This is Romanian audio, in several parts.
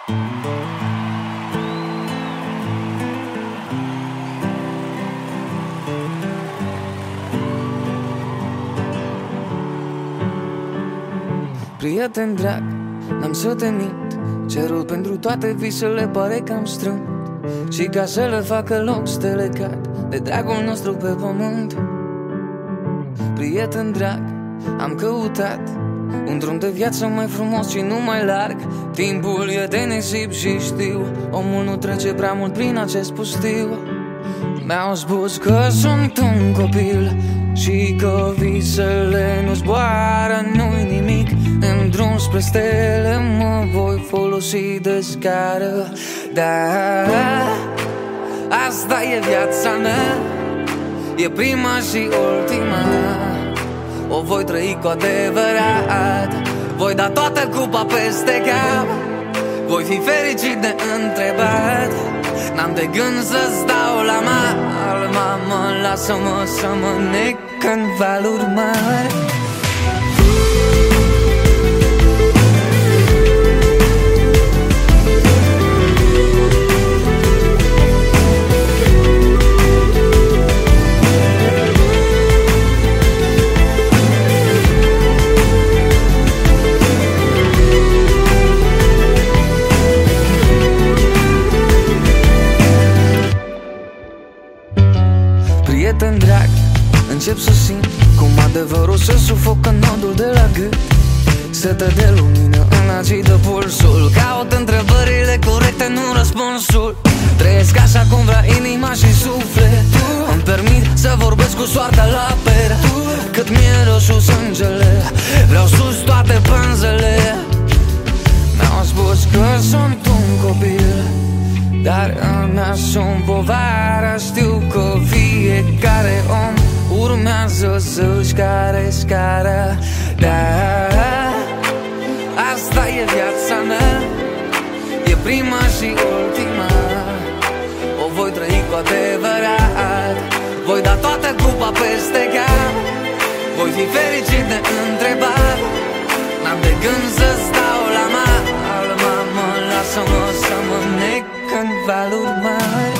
Prieten drag, n-am să te mint, cerul pentru toate visele pare cam strâmt. Și ca să le facă loc stele cad de dragul nostru pe pământ. Prieten drag, am căutat un drum de viață mai frumos și nu mai larg. Timpul e de nisip și știu, omul nu trece prea mult prin acest pustiu. Mi-au spus că sunt un copil și că visele nu zboară, nu-i nimic. În drum spre stele mă voi folosi de scară. Dar asta e viața mea, e prima și ultima. O voi trăi cu adevărat, voi da toată cupa peste cap. Voi fi fericit de întrebat, n-am de gând să stau la mal. Mamă, lasă-mă să mă nec în valuri mari. Prieten drag, încep să simt cum adevărul se sufocă nodul de la gât. Setă de lumină în agidă pulsul, caut întrebările corecte, nu răspunsul. Trăiesc așa cum vrea inima și sufletul. Îmi permit să vorbesc cu soarta la per, cât mi-e roșu sângele, vreau sus toate pânzele. Mi-au spus că sunt un copil, dar îmi asum povara. Știu că fiecare om urmează să-și care scara. Dar asta e viața mea, e prima și ultima. O voi trăi cu adevărat, voi da toată cupa peste cap. Voi fi fericit de întrebat, n-am de gând să stau la mal. Mamă, lasă-mă să mă nec în valuri mari.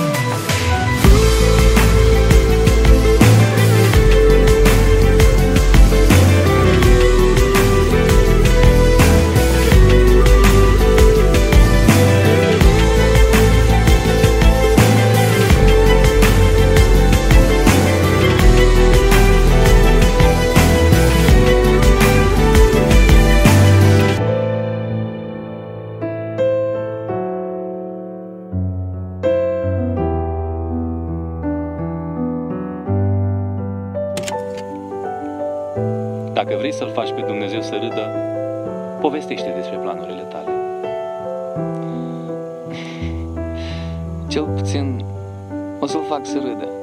Dacă vrei să-L faci pe Dumnezeu să râdă, povestește despre planurile tale. Cel puțin o să-L fac să râdă.